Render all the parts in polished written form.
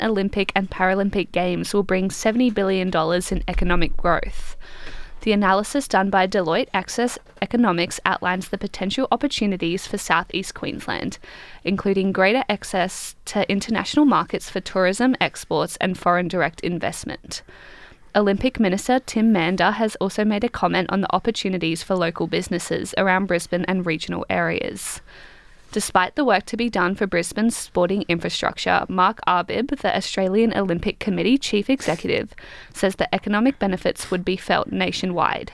Olympic and Paralympic Games will bring $70 billion in economic growth. The analysis done by Deloitte Access Economics outlines the potential opportunities for Southeast Queensland, including greater access to international markets for tourism, exports and foreign direct investment. Olympic Minister Tim Mander has also made a comment on the opportunities for local businesses around Brisbane and regional areas. Despite the work to be done for Brisbane's sporting infrastructure, Mark Arbib, the Australian Olympic Committee Chief Executive, says the economic benefits would be felt nationwide.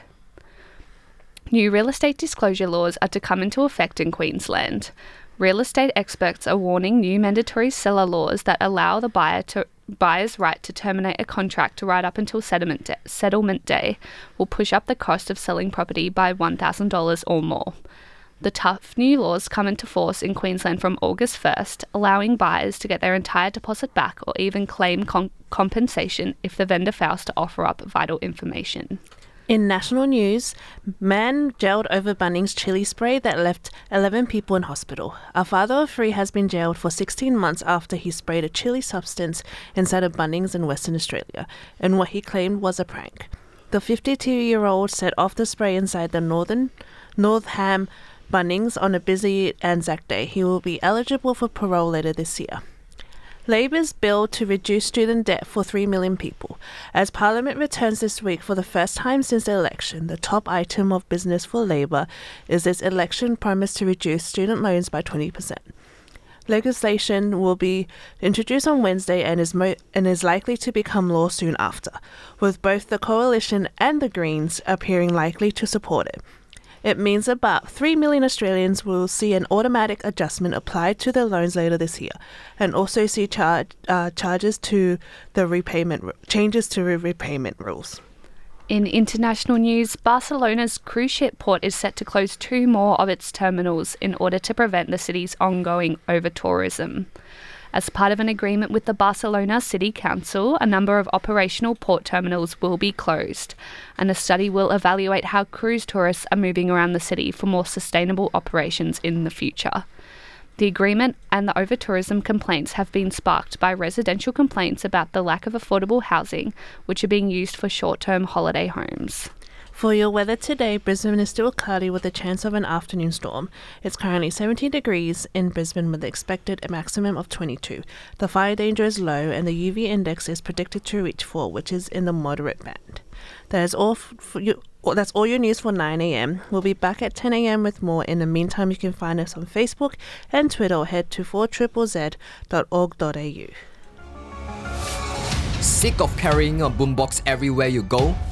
New real estate disclosure laws are to come into effect in Queensland. Real estate experts are warning new mandatory seller laws that allow the buyer's right to terminate a contract right up until settlement day will push up the cost of selling property by $1,000 or more. The tough new laws come into force in Queensland from August 1st, allowing buyers to get their entire deposit back or even claim compensation if the vendor fails to offer up vital information. In national news, man jailed over Bunnings chili spray that left 11 people in hospital. A father of 3 has been jailed for 16 months after he sprayed a chili substance inside a Bunnings in Western Australia, in what he claimed was a prank. The 52-year-old set off the spray inside the Northam Bunnings on a busy Anzac Day. He will be eligible for parole later this year. Labor's bill to reduce student debt for 3 million people. As Parliament returns this week for the first time since the election, the top item of business for Labor is its election promise to reduce student loans by 20%. Legislation will be introduced on Wednesday and is likely to become law soon after, with both the Coalition and the Greens appearing likely to support it. It means about 3 million Australians will see an automatic adjustment applied to their loans later this year, and also see changes to the repayment rules. In international news, Barcelona's cruise ship port is set to close 2 more of its terminals in order to prevent the city's ongoing over-tourism. As part of an agreement with the Barcelona City Council, a number of operational port terminals will be closed, and a study will evaluate how cruise tourists are moving around the city for more sustainable operations in the future. The agreement and the over-tourism complaints have been sparked by residential complaints about the lack of affordable housing, which are being used for short-term holiday homes. For your weather today, Brisbane is still cloudy with a chance of an afternoon storm. It's currently 17 degrees in Brisbane with the expected maximum of 22. The fire danger is low and the UV index is predicted to reach 4, which is in the moderate band. That's all your news for 9 a.m. We'll be back at 10 a.m. with more. In the meantime, you can find us on Facebook and Twitter or head to 4ZZZ.org.au. Sick of carrying a boombox everywhere you go?